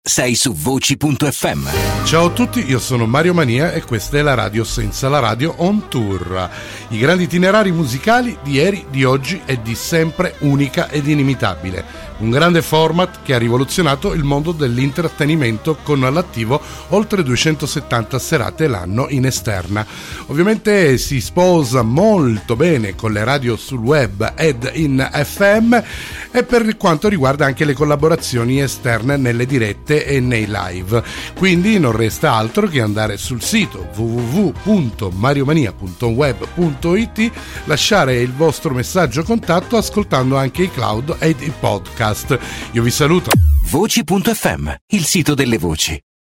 sei su Voci.fm. Ciao a tutti, io sono Mario Mania e questa è la radio senza la radio on tour. I grandi itinerari musicali di ieri, di oggi e di sempre, unica ed inimitabile. Un grande format che ha rivoluzionato il mondo dell'intrattenimento con all'attivo oltre 270 serate l'anno in esterna. Ovviamente si sposa molto bene con le radio sul web ed in FM e per quanto riguarda anche le collaborazioni esterne nelle dirette e nei live. Quindi non resta altro che andare sul sito www.mariomania.web.it, lasciare il vostro messaggio contatto ascoltando anche i cloud ed i podcast. Io vi saluto. Voci.fm, il sito delle voci.